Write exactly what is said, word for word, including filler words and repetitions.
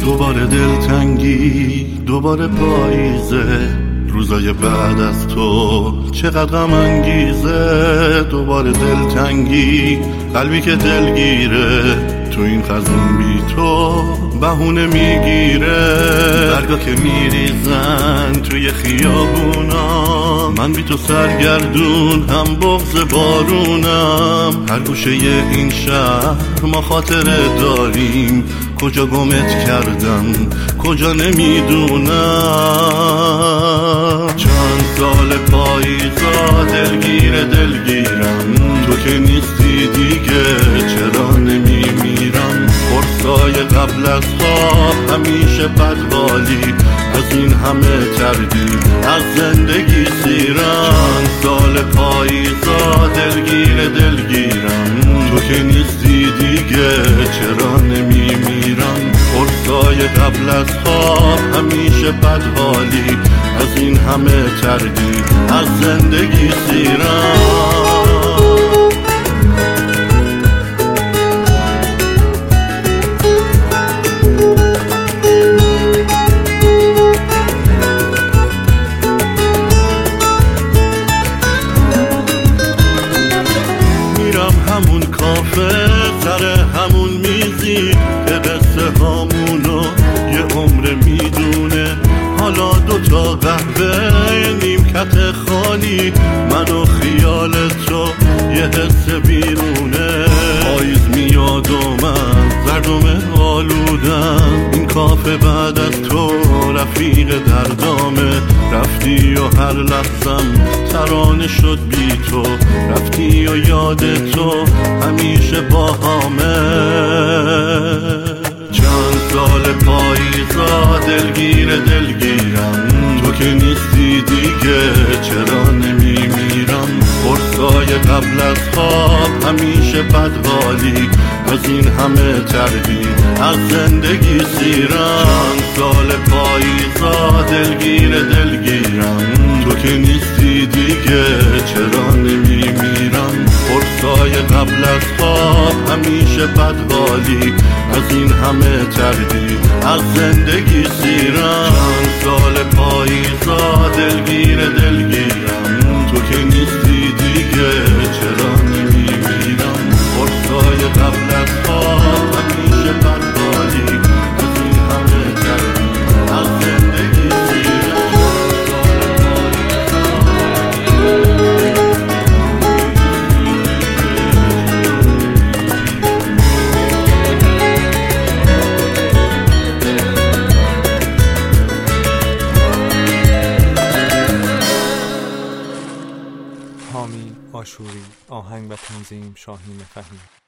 دوباره دلتنگی، دوباره پاییزه، روزای بعد از تو چقدر غم انگیزه. دوباره دلتنگی، قلبی که دلگیره، تو این خزون بی تو بهونه میگیره. برگا که میریزن توی خیابونا، من بی تو سرگردون هم بغض بارونم. هر گوشه این شهر ما خاطره داریم، کجا گمت کردم کجا نمیدونم. چند سال پاییزا دلگیر دلگیرم، تو که نیستی دیگه چرا نمیمیرم. فرصای قبل از خواب همیشه بدحالی، از این همه تردید از زندگی سیرم. چند سال پاییزا دلگیر دلگیرم، تو که نیستی دیگه چرا نمیمیرم. فرصای قبل از خواب همیشه بدحالی، از این همه تردید از زندگی سیرم. همون کافه سر همون میزی که قصه هامونو یه عمر میدونه. حالا دوتا قهوه نیمکت خالی، من و خیال تو یه حس بیرونه. پاییز میاد و من زردم آلودم، این کافه بعد از تو رفیق دردامه. رفتی و هر لحظم ترانه شد بی تو، رفتی و یاد تو همیشه با همه. چند سال پاییزا دلگیر دلگیرم، تو که نیستی دیگه چرا نمیمیرم. فرصای قبل از خواب همیشه بدحالی، از این همه تردید از زندگی سیرم. چند سال پاییزا دلگیر دلگیرم، تو که نیستی دیگه چرا نمیمیرم. فرصای قبل از خواب همیشه بدحالی، از این همه تردید از زندگی سیرم. چند سال پاییزا دلگیر دلگیرم، تو که نیستی دیگه چرا نمیمیرم. فرصای قبل از خواب همیشه بدحالی، از این همه تردید از زندگی سیرم. حامی آشوری، آهنگ و تنظیم شاهین فهمی.